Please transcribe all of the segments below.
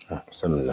بسم الله.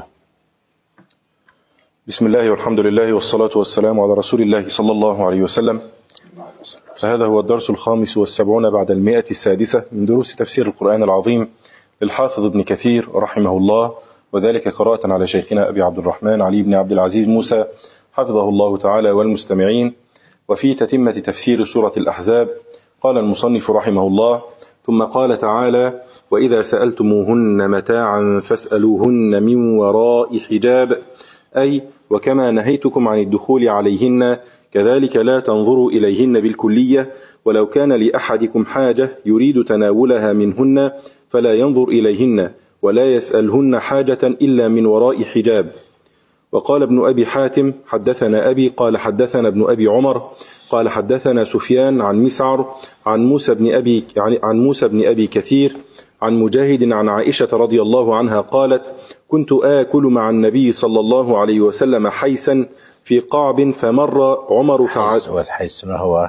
بسم الله والحمد لله والصلاة والسلام على رسول الله صلى الله عليه وسلم. فهذا هو الدرس 75 بعد 100 من دروس تفسير القرآن العظيم للحافظ ابن كثير رحمه الله، وذلك قراءة على شيخنا أبي عبد الرحمن علي بن عبد العزيز موسى حفظه الله تعالى والمستمعين. وفي تتمة تفسير سورة الأحزاب قال المصنف رحمه الله: ثم قال تعالى: وإذا سألتموهن متاعا فاسألوهن من وراء حجاب، أي وكما نهيتكم عن الدخول عليهن كذلك لا تنظروا إليهن بالكلية، ولو كان لأحدكم حاجة يريد تناولها منهن فلا ينظر إليهن ولا يسألهن حاجة إلا من وراء حجاب. وقال ابن أبي حاتم: حدثنا أبي قال حدثنا ابن أبي عمر قال حدثنا سفيان عن مسعر عن موسى بن أبي كثير عن مجاهد عن عائشة رضي الله عنها قالت: كنت آكل مع النبي صلى الله عليه وسلم حيسا في قعب فمر عمر والحيس ما هو؟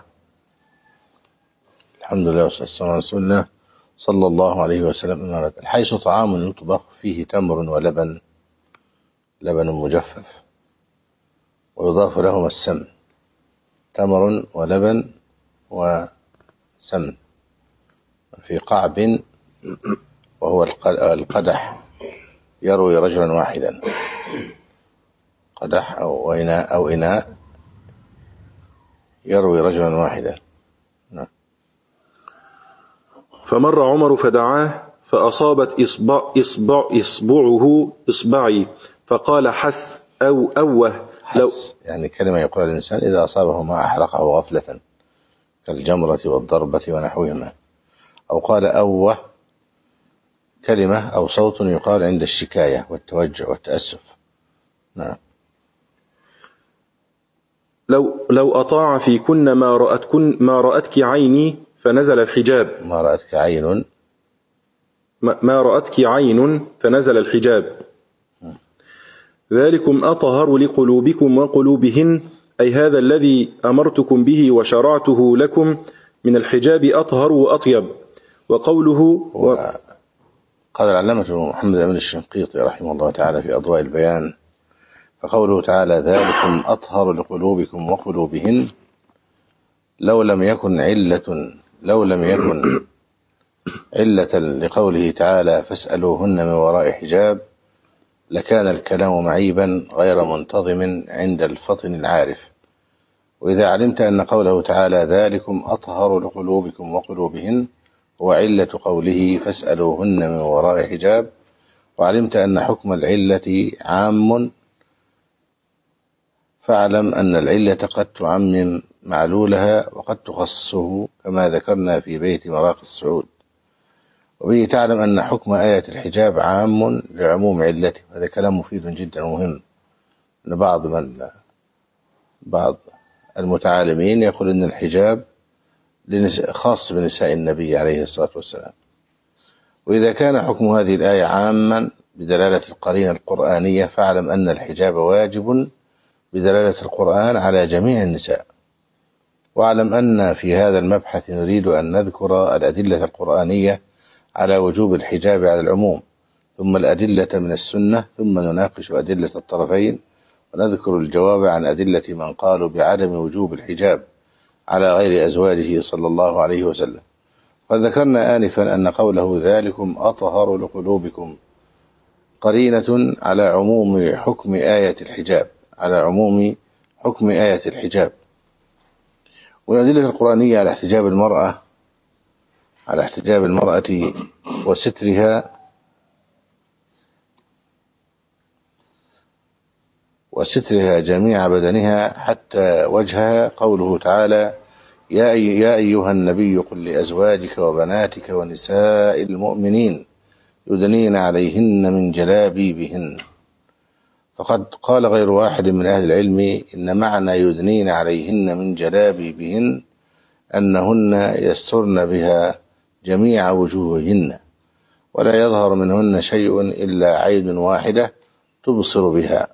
الحمد لله والصلاة والسلام على رسول الله صلى الله عليه وسلم. الحيس طعام يطبخ فيه تمر ولبن، لبن مجفف، ويضاف لهما السمن، تمر ولبن وسمن، في قعب، وهو القدح يروي رجلا واحدا، قدح أو إناء يروي رجلا واحدا. فمر عمر فدعاه فأصابت إصبعه إصبعي فقال: حس أو أوه. لو يعني كلمة يقول الإنسان إذا أصابه ما أحرقه غفلة كالجمرة والضربة ونحوهما، أو قال أوه كلمة أو صوت يقال عند الشكاية والتوجع والتأسف. نعم. لو أطاع فيكن ما رأتك عيني فنزل الحجاب. ما رأتك عين فنزل الحجاب. ذلكم أطهر لقلوبكم وقلوبهن، أي هذا الذي أمرتكم به وشرعته لكم من الحجاب أطهر وأطيب. وقوله قال العلامة محمد أمين الشنقيطي رحمه الله تعالى في أضواء البيان: فقوله تعالى: ذلكم أطهر لقلوبكم وقلوبهن، لو لم يكن علة لقوله تعالى فاسألوهن من وراء حجاب لكان الكلام معيبا غير منتظم عند الفطن العارف. وإذا علمت أن قوله تعالى ذلكم أطهر لقلوبكم وقلوبهن هو علة قوله فاسألوهن من وراء حجاب، وعلمت أن حكم العلة عام، فاعلم أن العلة قد تعمم معلولها وقد تخصصه كما ذكرنا في بيت مراقي السعود. وبه تعلم أن حكم آية الحجاب عام لعموم علته. هذا كلام مفيد جدا ومهم. أن بعض المتعالمين يقول أن الحجاب خاص بنساء النبي عليه الصلاة والسلام. وإذا كان حكم هذه الآية عاما بدلالة القرينة القرآنية، فاعلم أن الحجاب واجب بدلالة القرآن على جميع النساء. واعلم أن في هذا المبحث نريد أن نذكر الأدلة القرآنية على وجوب الحجاب على العموم، ثم الأدلة من السنة، ثم نناقش أدلة الطرفين، ونذكر الجواب عن أدلة من قالوا بعدم وجوب الحجاب على غير أزواجه صلى الله عليه وسلم. قد ذكرنا آنفا أن قوله ذلكم أطهر لقلوبكم قرينة على عموم حكم آية الحجاب، والأدلة القرآنية على احتجاب المرأة وسترها جميع بدنها حتى وجهها. قوله تعالى: يا أيها النبي قل لأزواجك وبناتك ونساء المؤمنين يدنين عليهن من جلابيبهن. فقد قال غير واحد من أهل العلم إن معنى يدنين عليهن من جلابيبهن أنهن يسترن بها جميع وجوههن، ولا يظهر منهن شيء إلا عين واحدة تبصر بها.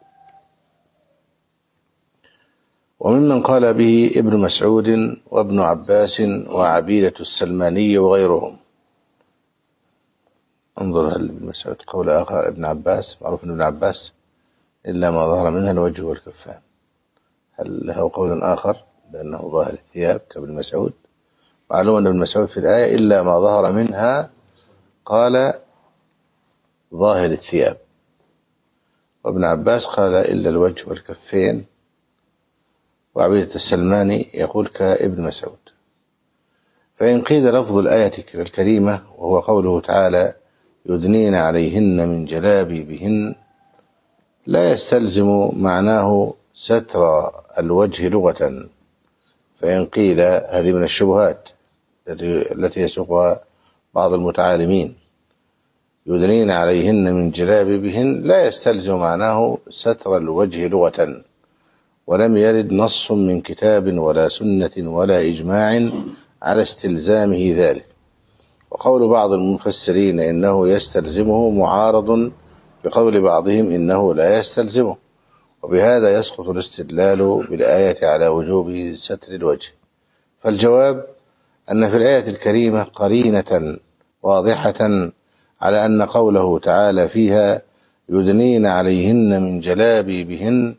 وممن قال به ابن مسعود وابن عباس وعبيدة السلماني وغيرهم. انظر هل ابن مسعود قول آخر ابن عباس، معروف أن ابن عباس إلا ما ظهر منها الوجه والكفان، هل له قول آخر بأنه ظاهر الثياب كابن مسعود؟ معلوم أن ابن مسعود في الآية إلا ما ظهر منها قال ظاهر الثياب، وابن عباس قال إلا الوجه والكفين، وعبيدة السلماني يقول كابن مسعود. فإن قيل لفظ الآية الكريمة وهو قوله تعالى يدنين عليهن من جلابيبهن لا يستلزم معناه ستر الوجه لغة، فإن قيل هذه من الشبهات التي يسوقها بعض المتعالمين، يدنين عليهن من جلابيبهن لا يستلزم معناه ستر الوجه لغة، ولم يرد نص من كتاب ولا سنة ولا إجماع على استلزامه ذلك. وقول بعض المفسرين إنه يستلزمه معارض بقول بعضهم إنه لا يستلزمه، وبهذا يسقط الاستدلال بالآية على وجوب ستر الوجه. فالجواب أن في الآية الكريمة قرينة واضحة على أن قوله تعالى فيها يدنين عليهن من جلابيبهن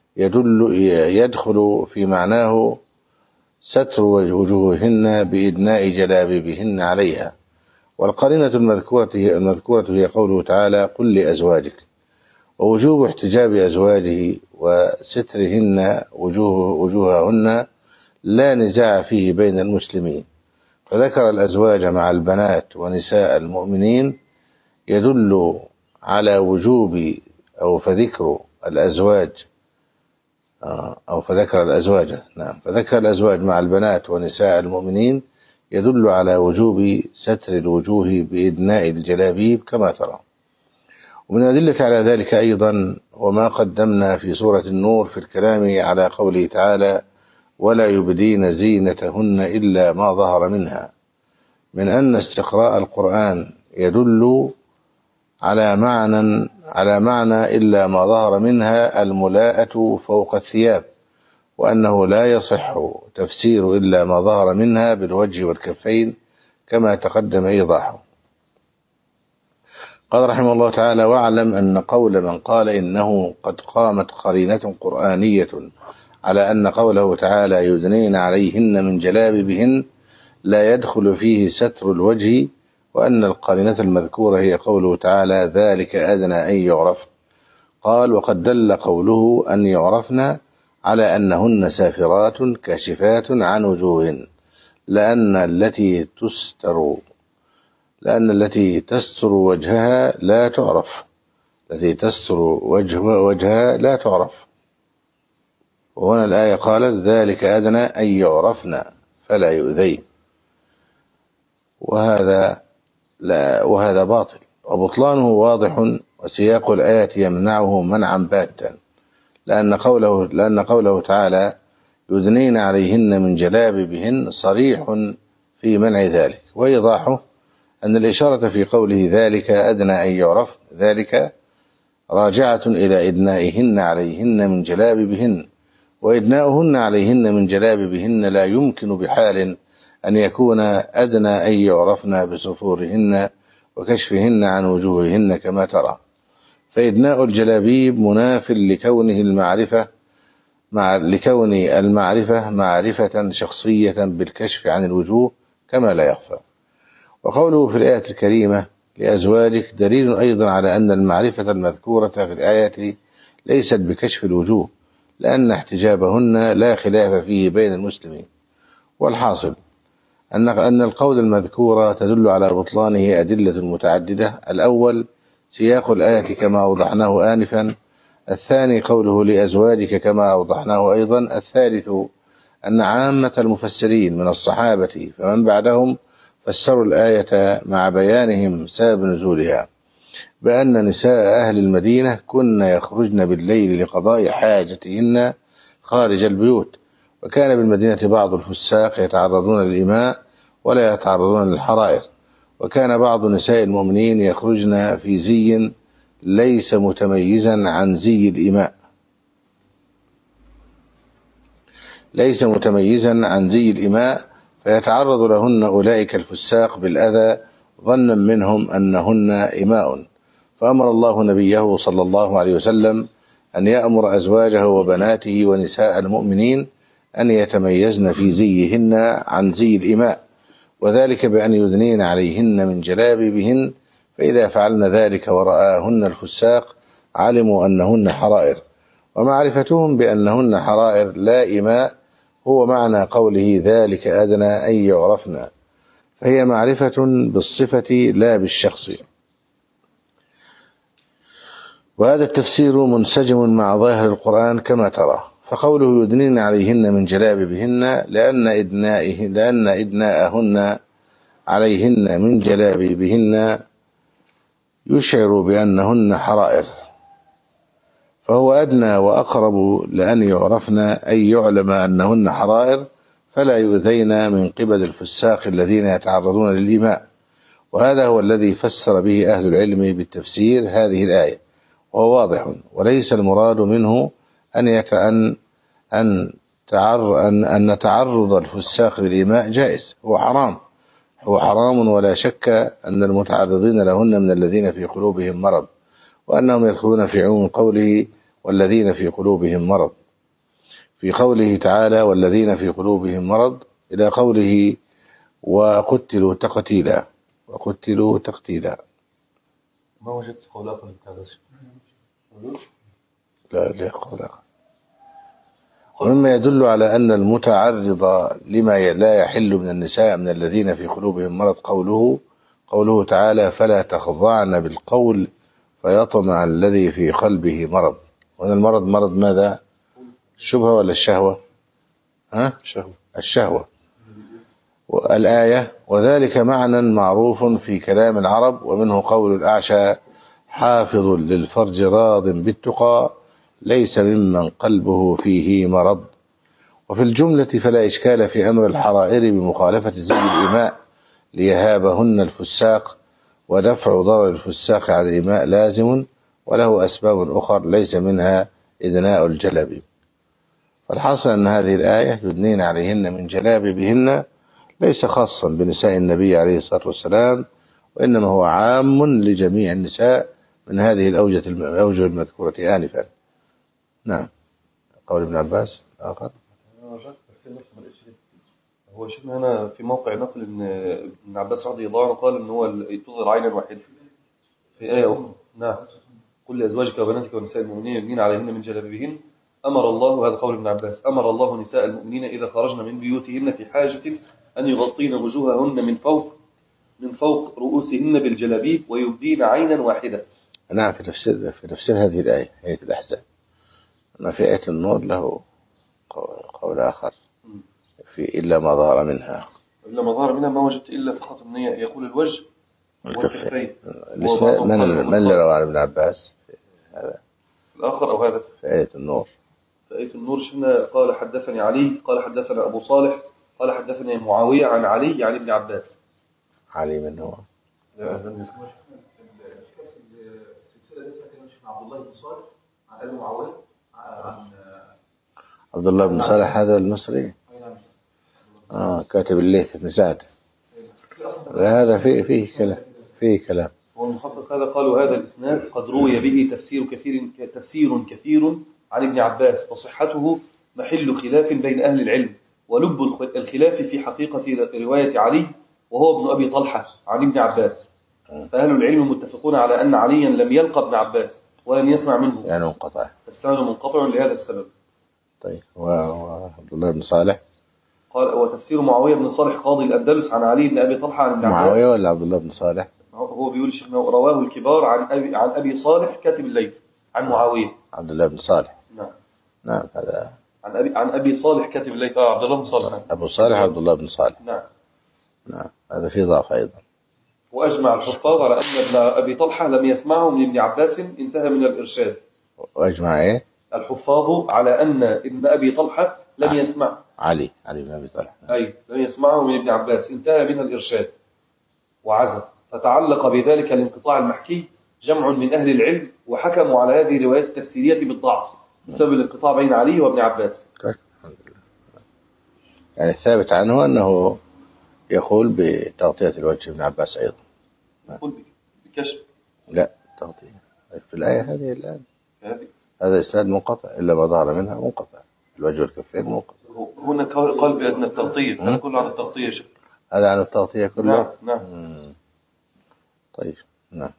يدخل في معناه ستر وجوههن بإدناء جلابيبهن عليها. والقرينة المذكورة هي قوله تعالى قل لأزواجك، ووجوب احتجاب أزواجه وسترهن وجوههن لا نزاع فيه بين المسلمين، فذكر الأزواج مع البنات ونساء المؤمنين يدل على وجوب فذكر الأزواج مع البنات ونساء المؤمنين يدل على وجوب ستر الوجوه بإدناء الجلابيب كما ترى. ومن الأدلة على ذلك أيضا وما قدمنا في سورة النور في الكلام على قوله تعالى ولا يبدين زينتهن إلا ما ظهر منها، من أن استقراء القرآن يدل على معنى إلا ما ظهر منها الملاءة فوق الثياب، وأنه لا يصح تفسير إلا ما ظهر منها بالوجه والكفين كما تقدم إيضاحه. قال رحمه الله تعالى واعلم أن قول من قال إنه قد قامت قرينة قرآنية على أن قوله تعالى يدنين عليهن من جلابيبهن لا يدخل فيه ستر الوجه، وأن القرينة المذكورة هي قوله تعالى ذلك أدنى أن يعرف. قال وقد دل قوله أن يعرفن على أنهن سافرات كاشفات عن وجوههن، لأن التي تستر وجهها لا تعرف، وجهها لا تعرف. وهنا الآية قالت ذلك أدنى أن يعرفن فلا يؤذين، وهذا باطل وبطلانه واضح، وسياق الآية يمنعه منعا باتا، لأن قوله تعالى يدنين عليهن من جلابيبهن صريح في منع ذلك. وإيضاحه أن الإشارة في قوله ذلك أدنى أن يعرف ذلك راجعة إلى إدنائهن عليهن من جلابيبهن، وإدناؤهن عليهن من جلابيبهن لا يمكن بحال أن يكون أدنى أن يعرفن بسفورهن وكشفهن عن وجوههن كما ترى، فإدناء الجلابيب مناف لكون المعرفة معرفة شخصية بالكشف عن الوجوه كما لا يخفى. وقوله في الآية الكريمة لأزواجك دليل أيضا على أن المعرفة المذكورة في الآية ليست بكشف الوجوه، لأن احتجابهن لا خلاف فيه بين المسلمين. والحاصل أن القول المذكور تدل على بطلانه أدلة متعددة. الأول سياق الآية كما أوضحناه آنفا، الثاني قوله لأزواجك كما أوضحناه أيضا، الثالث أن عامة المفسرين من الصحابة فمن بعدهم فسروا الآية مع بيانهم سبب نزولها بأن نساء أهل المدينة كن يخرجن بالليل لقضاء حاجتهن خارج البيوت، وكان بالمدينة بعض الفساق يتعرضون للإماء ولا يتعرضون للحرائر، وكان بعض نساء المؤمنين يخرجن في زي ليس متميزا عن زي الإماء، فيتعرض لهن أولئك الفساق بالأذى ظنا منهم أنهن إماء، فأمر الله نبيه صلى الله عليه وسلم أن يأمر أزواجه وبناته ونساء المؤمنين أن يتميزن في زيهن عن زي الإماء، وذلك بأن يدنين عليهن من جلابيبهن، فإذا فعلن ذلك ورآهن الفساق علموا أنهن حرائر. ومعرفتهم بأنهن حرائر لا إماء هو معنى قوله ذلك أدنى أن يعرفن، فهي معرفة بالصفة لا بالشخص. وهذا التفسير منسجم مع ظاهر القرآن كما ترى، فقوله يدنين عليهن من جلابيبهن لأن إدناءهن عليهن من جلابيبهن يشعر بأنهن حرائر، فهو أدنى وأقرب لأن يعرفن أي يعلم أنهن حرائر، فلا يؤذين من قبل الفساق الذين يتعرضون للإماء. وهذا هو الذي فسر به أهل العلم بالتفسير هذه الآية، وهو واضح، وليس المراد منه أن تعرض الفساق للإماء جائز، هو حرام ولا شك أن المتعرضين لهن من الذين في قلوبهم مرض، وأنهم يدخلون في عموم قوله والذين في قلوبهم مرض، في قوله تعالى والذين في قلوبهم مرض إلى قوله وقتلوا تقتيلا. ما وجدت قول آخر لا قول آخر. ومما يدل على أن المتعرض لما لا يحل من النساء من الذين في قلوبهم مرض قوله تعالى فلا تخضعن بالقول فيطمع الذي في قلبه مرض. وأن المرض مرض ماذا؟ الشبهة ولا الشهوة؟ الشهوة. الآية وذلك معنى معروف في كلام العرب، ومنه قول الأعشى حافظ للفرج راض بالتقى ليس ممن قلبه فيه مرض. وفي الجملة فلا إشكال في أمر الحرائر بمخالفة زي الإماء ليهابهن الفساق، ودفع ضرر الفساق على الإماء لازم، وله أسباب أخرى ليس منها إدناء الجلابيب. فالحاصل أن هذه الآية يدنين عليهن من جلابيبهن ليس خاصا بنساء النبي عليه الصلاة والسلام، وإنما هو عام لجميع النساء من هذه الأوجه المذكورة آنفا. نعم. قول ابن عباس آخر. هو شفنا هنا في موقع نقل ان ابن عباس رضي الله عنه قال ان هو يتظهر عينا واحدة في آية أخرى. نعم. قل لأزواجك وبناتك ونساء المؤمنين يدنين عليهن من جلابيبهن أمر الله، هذا قول ابن عباس، أمر الله نساء المؤمنين إذا خرجن من بيوتهن في حاجة أن يغطين وجوههن من فوق رؤوسهن بالجلابيب ويبدين عينا واحدة. نعم. في تفسير هذه الآية آية الأحزاب، أما في آية النور له قول آخر في إلا ما ظهر منها. ما وجدت إلا فقط النية يقول الوجه والكفين. من اللي روى عن ابن عباس هذا الآخر أو هذا في آية النور؟ في آية النور شفنا قال حدثني علي قال حدثنا أبو صالح قال حدثني معاوية عن علي عن ابن عباس. علي من هو؟ عبد الله بن صالح هذا المصري كاتب الليث بن سعد. هذا فيه كلام. والمحقق هذا قالوا هذا الإسناد قد روي به تفسير كثير عن ابن عباس، وصحته محل خلاف بين أهل العلم، ولب الخلاف في حقيقة رواية علي وهو ابن أبي طلحة عن ابن عباس. فأهل العلم متفقون على أن عليا لم يلقى ابن عباس ولم يسمع منه، يعني منقطع، فالسند منقطع لهذا السبب. طيب. وعبد الله بن صالح قال وتفسير معاوية بن صالح قاضي الأندلس عن علي بن أبي طلحة عن ابن عباس. معاوية ولا عبد الله بن صالح؟ هو بيقول شيخنا رواه الكبار عن أبي صالح كاتب الليث عن معاوية. عبد الله بن صالح. نعم هذا عن أبي صالح كاتب الليث. عبد الله بن صالح. أبو صالح عبد الله بن صالح. نعم. هذا فيه ضعف أيضا. وأجمع الحفاظ على أن ابن أبي طلحة لم يسمعه من ابن عباس، انتهى من الإرشاد. وأجمع إيه؟ الحفاظ على أن ابن أبي طلحة لم يسمع علي بن أبي طلحة لم يسمعه من ابن عباس، انتهى من الإرشاد وعزم. فتعلق بذلك الانقطاع المحكي جمع من أهل العلم، وحكموا على هذه الروايات التفسيرية بالضعف بسبب الانقطاع بين علي وابن عباس. يعني الثابت عنه أنه يقول بتغطية الوجه ابن عباس أيضا. أقول بكشف. لا تغطية في الآية هذه الآن هذا إسناد منقطع إلا ما ظهر منها منقطع، الوجه والكفين منقطع. هنا قال بأن التغطية، هذا كله عن التغطية شيء. هذا عن التغطية كله. نعم. طيب نعم.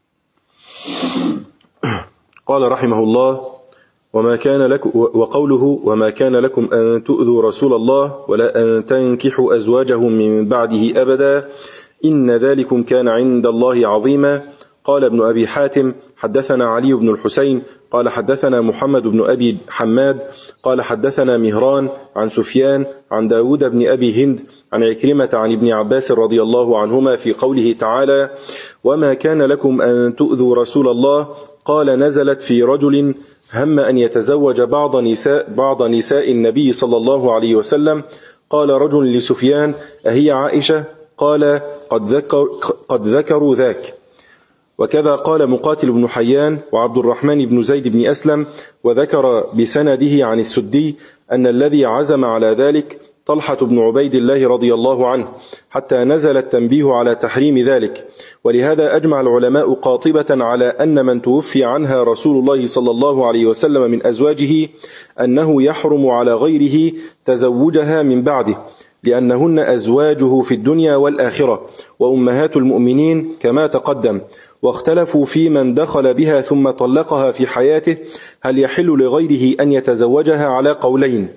قال رحمه الله: وما كان لكم، وقوله: وما كان لكم أن تؤذوا رسول الله ولا أن تنكحوا أزواجه من بعده أبدا إن ذلكم كان عند الله عظيما. قال ابن أبي حاتم: حدثنا علي بن الحسين قال حدثنا محمد بن أبي حماد قال حدثنا مهران عن سفيان عن داود بن أبي هند عن عكرمة عن ابن عباس رضي الله عنهما في قوله تعالى: وما كان لكم أن تؤذوا رسول الله، قال: نزلت في رجل هم أن يتزوج بعض نساء النبي صلى الله عليه وسلم. قال رجل لسفيان: أهي عائشة؟ قال: قد ذكروا ذاك. وكذا قال مقاتل بن حيان وعبد الرحمن بن زيد بن أسلم. وذكر بسنده عن السدي أن الذي عزم على ذلك طلحة بن عبيد الله رضي الله عنه، حتى نزل التنبيه على تحريم ذلك. ولهذا أجمع العلماء قاطبة على أن من توفي عنها رسول الله صلى الله عليه وسلم من أزواجه أنه يحرم على غيره تزوجها من بعده، لأنهن أزواجه في الدنيا والآخرة وأمهات المؤمنين كما تقدم. واختلفوا في من دخل بها ثم طلقها في حياته هل يحل لغيره أن يتزوجها على قولين: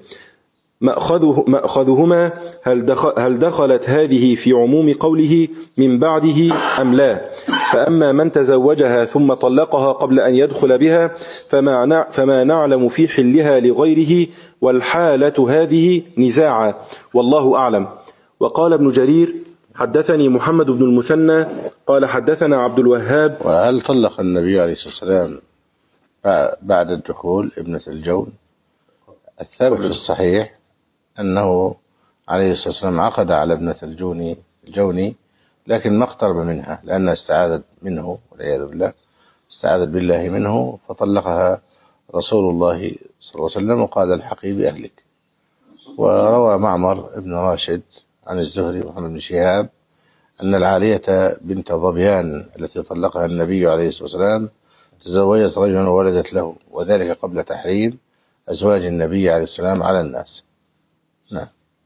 مأخذهما هل دخلت هذه في عموم قوله من بعده أم لا؟ فأما من تزوجها ثم طلقها قبل أن يدخل بها فما نعلم في حلها لغيره، والحالة هذه نزاعا، والله أعلم. وقال ابن جرير: حدثني محمد بن المثنى قال حدثنا عبد الوهاب. وهل طلق النبي عليه الصلاة والسلام بعد الدخول ابنة الجون؟ الثابت في الصحيح أنه عليه الصلاة والسلام عقد على ابنة الجوني، لكن ما اقترب منها لأنها استعاذت منه والعياذ بالله، استعاذت بالله منه، فطلقها رسول الله صلى الله عليه وسلم وقال: الحقي بأهلك. وروى معمر ابن راشد عن الزهري ومحمد بن شهاب أن العالية بنت ظبيان التي طلقها النبي عليه الصلاة والسلام تزوجت رجلا وولدت له، وذلك قبل تحريم أزواج النبي عليه السلام على الناس. نعم.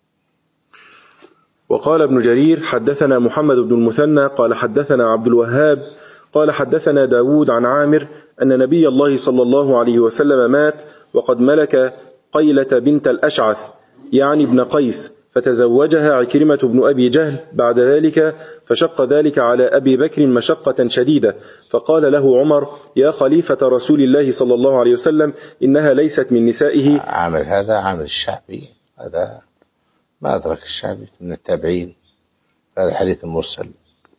وقال ابن جرير: حدثنا محمد بن المثنى قال حدثنا عبد الوهاب قال حدثنا داود عن عامر أن نبي الله صلى الله عليه وسلم مات وقد ملك قيلة بنت الأشعث يعني ابن قيس، فتزوجها عكرمة بن أبي جهل بعد ذلك، فشق ذلك على أبي بكر مشقة شديدة، فقال له عمر: يا خليفة رسول الله صلى الله عليه وسلم، إنها ليست من نسائه. عامر هذا عامر الشعبي، هذا ما أدرك الشعبي من التابعين، هذا حديث مرسل.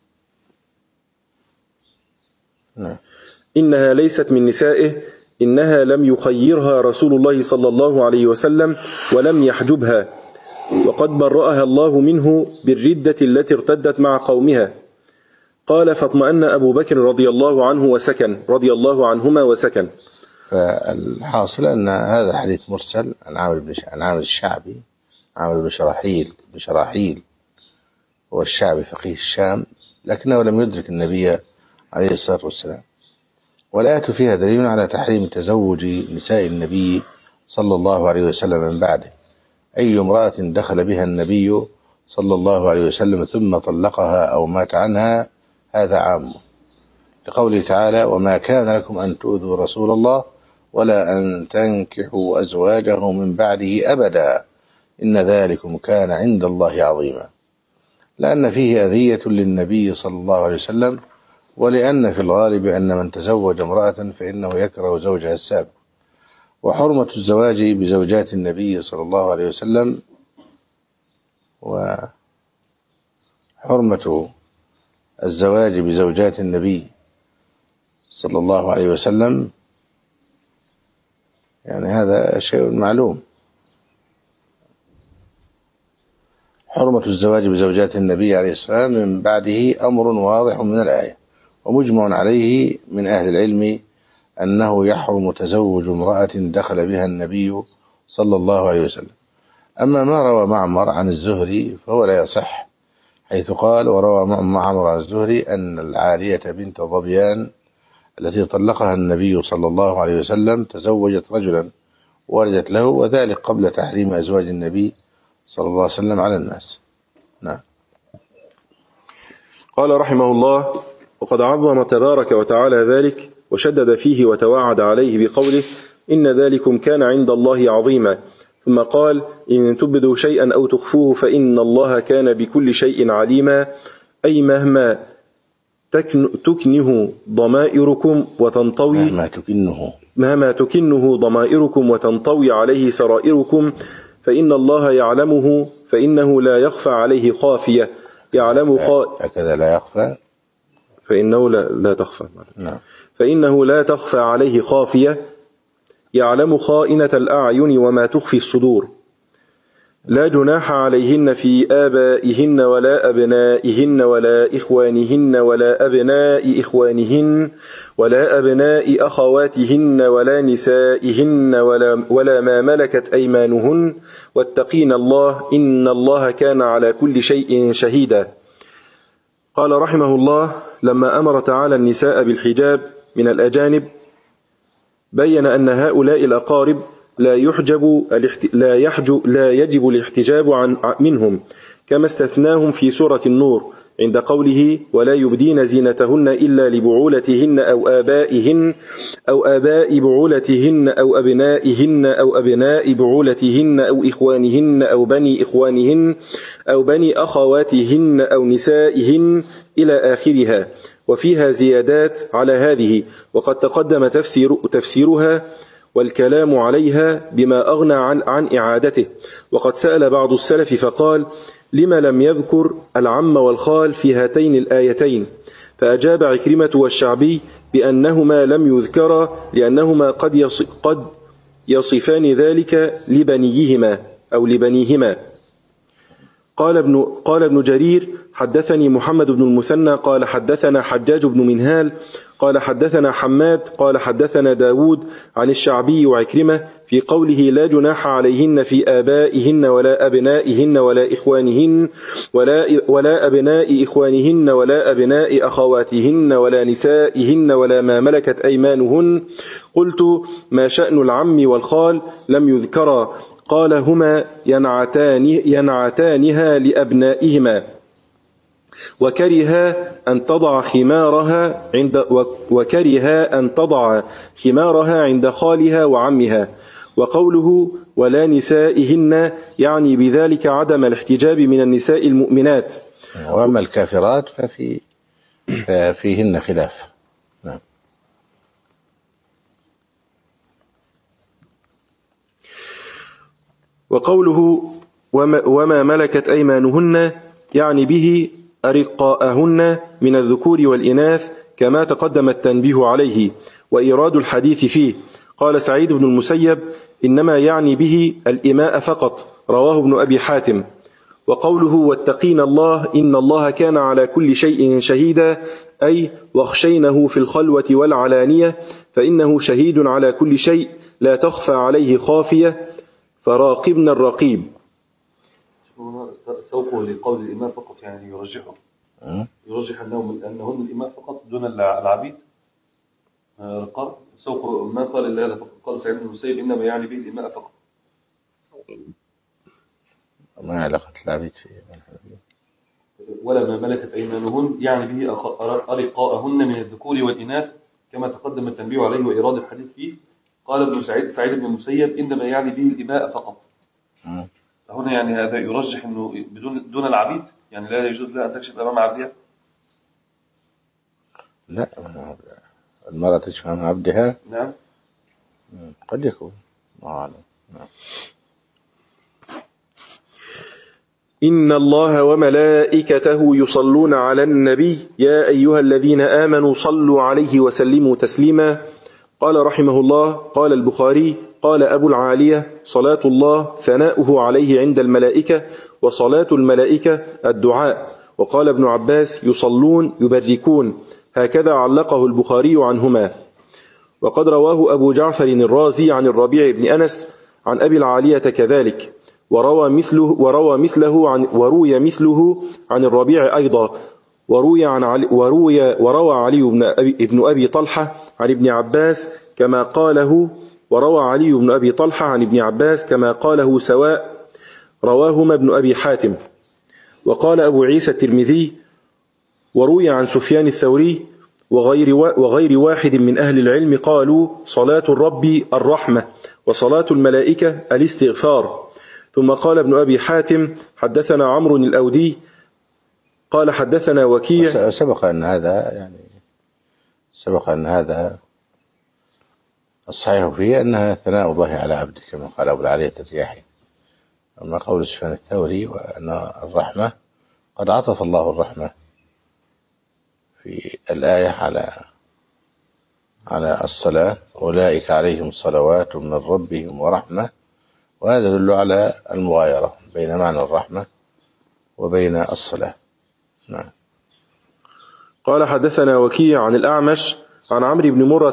نعم. إنها ليست من نسائه، إنها لم يخيرها رسول الله صلى الله عليه وسلم ولم يحجبها، وقد برأها الله منه بالردة التي ارتدت مع قومها. قال: فاطمأن أبو بكر رضي الله عنه وسكن، رضي الله عنهما وسكن. فالحاصل أن هذا حديث مرسل عن عامر الشعبي، عامر بن شراحيل هو الشعبي فقيه الشام، لكنه لم يدرك النبي عليه الصلاة والسلام. والآية فيها دليل على تحريم تزوج نساء النبي صلى الله عليه وسلم من بعده. أي امرأة دخل بها النبي صلى الله عليه وسلم ثم طلقها أو مات عنها هذا عام، لقوله تعالى: وما كان لكم أن تؤذوا رسول الله ولا أن تنكحوا أزواجه من بعده أبدا إن ذلكم كان عند الله عظيما، لأن فيه أذية للنبي صلى الله عليه وسلم، ولأن في الغالب أن من تزوج امرأة فإنه يكره زوجها السابق. وحرمة الزواج بزوجات النبي صلى الله عليه وسلم وحرمة الزواج بزوجات النبي صلى الله عليه وسلم يعني هذا شيء معلوم. حرمة الزواج بزوجات النبي عليه السلام من بعده أمر واضح من الآية، ومجمع عليه من أهل العلم أنه يحرم تزوج امرأة دخل بها النبي صلى الله عليه وسلم. أما ما روى معمر عن الزهري فهو لا يصح، حيث قال: وروى معمر عن الزهري أن العالية بنت ظبيان التي طلقها النبي صلى الله عليه وسلم تزوجت رجلا وولدت له، وذلك قبل تحريم أزواج النبي صلى الله عليه وسلم على الناس. نعم. قال رحمه الله: وقد عظم تبارك وتعالى ذلك وشدد فيه وتوعد عليه بقوله: إن ذلكم كان عند الله عظيما. ثم قال: إن تبدوا شيئا أو تخفوه فإن الله كان بكل شيء عليما، أي مهما تكنه ضمائركم وتنطوي مهما تكنه ضمائركم وتنطوي عليه سرائركم فإن الله يعلمه، فإنه لا يخفى عليه خافية يعلم هكذا لا يخفى، فإنه لا تخفى. نعم. فإنه لا تخفى عليه خافية يعلم خائنة الأعين وما تخفي الصدور. لا جناح عليهن في آبائهن ولا أبنائهن ولا إخوانهن ولا أبناء إخوانهن ولا أبناء أخواتهن ولا نسائهن ولا ما ملكت أيمانهن، واتقين الله إن الله كان على كل شيء شهيدا. قال رحمه الله: لما أمر تعالى النساء بالحجاب من الأجانب بين أن هؤلاء الأقارب لا يجب الاحتجاب منهم، كما استثناهم في سورة النور عند قوله: ولا يبدين زينتهن إلا لبعولتهن أو آبائهن أو آباء بعولتهن أو أبنائهن أو أبناء بعولتهن أو إخوانهن أو بني إخوانهن أو بني أخواتهن أو نسائهن إلى آخرها، وفيها زيادات على هذه، وقد تقدم تفسيرها والكلام عليها بما أغنى عن إعادته. وقد سأل بعض السلف فقال: لما لم يذكر العم والخال في هاتين الآيتين؟ فأجاب عكرمة والشعبي بأنهما لم يذكرا لأنهما قد يصفان ذلك لبنيهما أو لبنيهما. قال ابن جرير: حدثني محمد بن المثنى قال حدثنا حجاج بن منهال قال حدثنا حماد قال حدثنا داود عن الشعبي وعكرمة في قوله: لا جناح عليهن في آبائهن ولا أبنائهن ولا إخوانهن ولا أبناء إخوانهن ولا أبناء أخواتهن ولا نسائهن ولا ما ملكت أيمانهن. قلت: ما شأن العم والخال لم يذكرا؟ قال: هما ينعتانها لأبنائهما، وكره أن تضع خمارها عند خالها وعمها. وقوله: ولا نسائهن يعني بذلك عدم الاحتجاب من النساء المؤمنات. وأما الكافرات ففيهن خلاف. نعم. وقوله: وما ملكت أيمانهن يعني به أرقاءهن من الذكور والإناث، كما تقدم التنبيه عليه وإيراد الحديث فيه. قال سعيد بن المسيب: إنما يعني به الإماء فقط، رواه ابن أبي حاتم. وقوله: واتقين الله إن الله كان على كل شيء شهيدا، أي واخشينه في الخلوة والعلانية، فإنه شهيد على كل شيء لا تخفى عليه خافية، فراقبنا الرقيب. سوقه لقول الإماء فقط، يعني يرجح أنهن الإماء فقط دون العبيد. رقاء سوق ما قال إلا هذا فقط. قال سعيد بن المسيب: إنما يعني به الإماء فقط. ما علاقة العبيد فيه؟ ولا ما ملكت أيمانهن يعني به أرقاءهن من الذكور والإناث، كما تقدم التنبيه عليه وإيراد الحديث فيه. قال ابن سعيد بن المسيب: إنما يعني به الإماء فقط. هنا يعني هذا يرجح أنه دون العبيد، يعني لا يجوز لها أن تكشف أمام عبدها. لا، المرأة تكشف أمام عبدها. نعم، قد يكون، الله أعلم. نعم. إن الله وملائكته يصلون على النبي يا أيها الذين آمنوا صلوا عليه وسلموا تسليما. قال رحمه الله: قال البخاري: قال أبو العالية: صلاة الله ثناؤه عليه عند الملائكة، وصلاة الملائكة الدعاء. وقال ابن عباس: يصلون يبركون. هكذا علقه البخاري عنهما. وقد رواه أبو جعفر الرازي عن الربيع بن أنس عن أبي العالية كذلك. وروي مثله عن الربيع أيضا. وروى علي بن أبي طلحة عن ابن عباس كما قاله، وروى علي بن أبي طلحة عن ابن عباس كما قاله سواء، رواهما ابن أبي حاتم. وقال أبو عيسى الترمذي: وروي عن سفيان الثوري وغير واحد من أهل العلم قالوا: صلاة الرب الرحمة، وصلاة الملائكة الاستغفار. ثم قال ابن أبي حاتم: حدثنا عمرو الأودي قال حدثنا وكيع. سبق أن هذا الصحيح فيه أنها ثناء الله على عبده كما قال أبو العالية الرياحي. أما قول سفيان الثوري وأن الرحمة، قد عطف الله الرحمة في الآية على الصلاة: أولئك عليهم صلوات من ربهم ورحمة. وهذا يدل على المغايرة بين معنى الرحمة وبين الصلاة. نعم. قال حدثنا وكيع عن الأعمش عن عمرو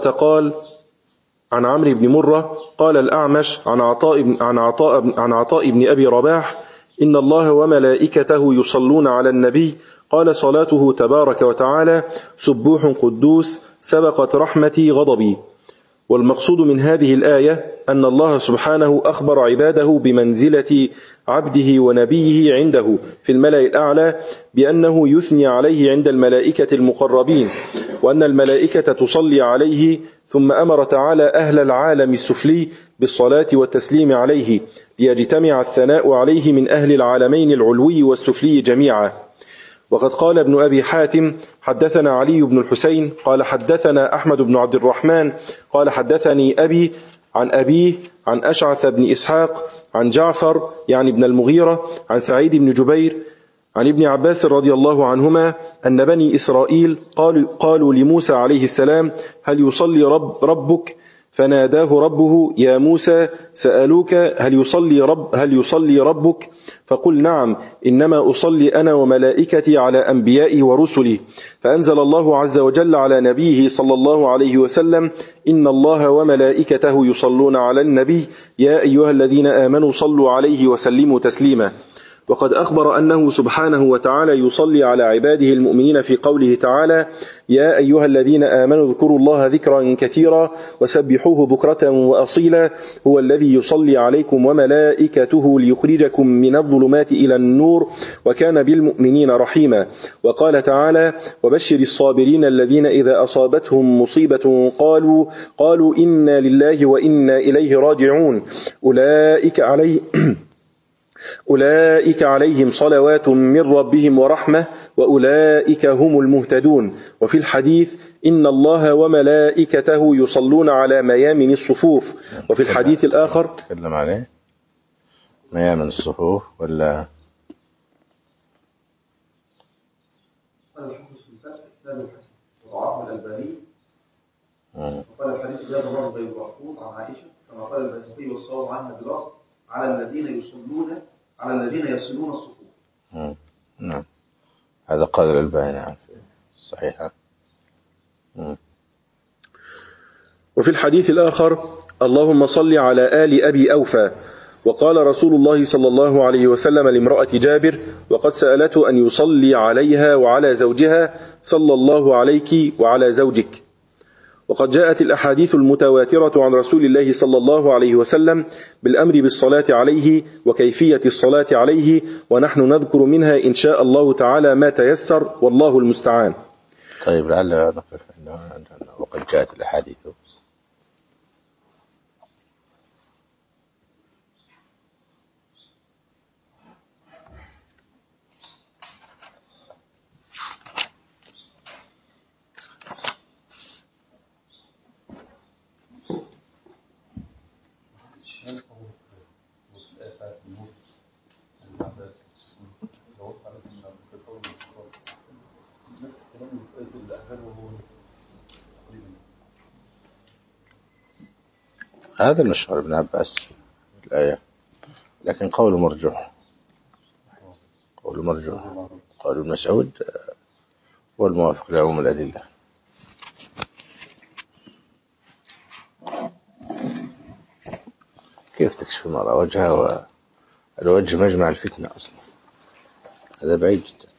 بن مرة قال الأعمش عن عطاء بن أبي رباح: إن الله وملائكته يصلون على النبي، قال صلاته تبارك وتعالى: سبوح قدوس، سبقت رحمتي غضبي. والمقصود من هذه الآية أن الله سبحانه أخبر عباده بمنزلة عبده ونبيه عنده في الملأ الأعلى، بأنه يثني عليه عند الملائكة المقربين، وأن الملائكة تصلي عليه. ثم أمر تعالى أهل العالم السفلي بالصلاة والتسليم عليه، ليجتمع الثناء عليه من أهل العالمين العلوي والسفلي جميعا. وقد قال ابن أبي حاتم: حدثنا علي بن الحسين قال حدثنا أحمد بن عبد الرحمن قال حدثني أبي عن أبيه عن أشعث بن إسحاق عن جعفر يعني ابن المغيرة عن سعيد بن جبير عن ابن عباس رضي الله عنهما أن بني إسرائيل قالوا لموسى عليه السلام: هل يصلي ربك؟ فناداه ربه: يا موسى، سألوك هل يصلي ربك؟ فقل: نعم، إنما أصلي أنا وملائكتي على أنبيائي ورسلي. فأنزل الله عز وجل على نبيه صلى الله عليه وسلم: إن الله وملائكته يصلون على النبي، يا أيها الذين آمنوا صلوا عليه وسلموا تسليما. وقد أخبر أنه سبحانه وتعالى يصلي على عباده المؤمنين في قوله تعالى: يا أيها الذين آمنوا اذكروا الله ذكرا كثيرا وسبحوه بكرة وأصيلا، هو الذي يصلي عليكم وملائكته ليخرجكم من الظلمات إلى النور، وكان بالمؤمنين رحيما. وقال تعالى: وبشر الصابرين الذين إذا أصابتهم مصيبة قالوا إنا لله وإنا إليه راجعون، أولئك عليهم صلوات من ربهم ورحمة، وأولئك هم المهتدون. وفي الحديث: إن الله وملائكته يصلون على ميامن الصفوف. وفي الحديث الآخر تكلم عليه ميامن الصفوف ولا وضعفه الألباني. وقال الحديث جاء الله غير محفوظ عن عائشة كما قال البيهقي والصواب عنها بلفظ: على الذين يصلون الصفوف. نعم، هذا قال الألباني صحيحة. وفي الحديث الآخر: اللهم صل على آل أبي أوفى. وقال رسول الله صلى الله عليه وسلم لامرأة جابر وقد سألته أن يصلي عليها وعلى زوجها: صلى الله عليك وعلى زوجك. وقد جاءت الأحاديث المتواترة عن رسول الله صلى الله عليه وسلم بالأمر بالصلاة عليه وكيفية الصلاة عليه، ونحن نذكر منها إن شاء الله تعالى ما تيسر، والله المستعان. طيب، لعل نقف وقد جاءت الأحاديث. هذا المشهور ابن عباس الآية، لكن قول مرجوح. قول المسعود هو الموافق لعموم الأدلة. كيف تكشف المرأة وجهها الوجه مجمع الفتنة أصلا، هذا بعيد جدا.